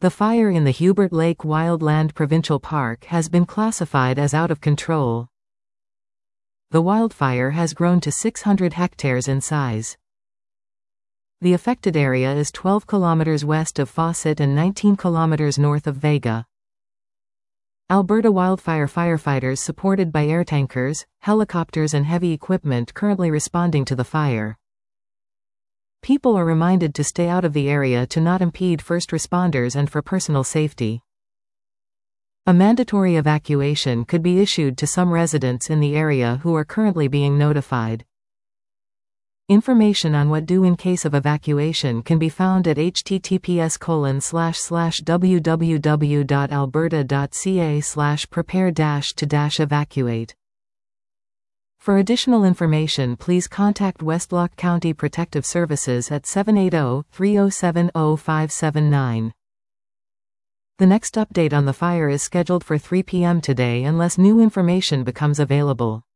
The fire in the Hubert Lake Wildland Provincial Park has been classified as out of control. The wildfire has grown to 600 hectares in size. The affected area is 12 kilometers west of Fawcett and 19 kilometers north of Vega. Alberta wildfire firefighters supported by air tankers, helicopters and heavy equipment currently responding to the fire. People are reminded to stay out of the area to not impede first responders and for personal safety. A mandatory evacuation could be issued to some residents in the area who are currently being notified. Information on what do in case of evacuation can be found at https://www.alberta.ca/prepare-to-evacuate. For additional information, please contact Westlock County Protective Services at 780-307-0579. The next update on the fire is scheduled for 3 p.m. today unless new information becomes available.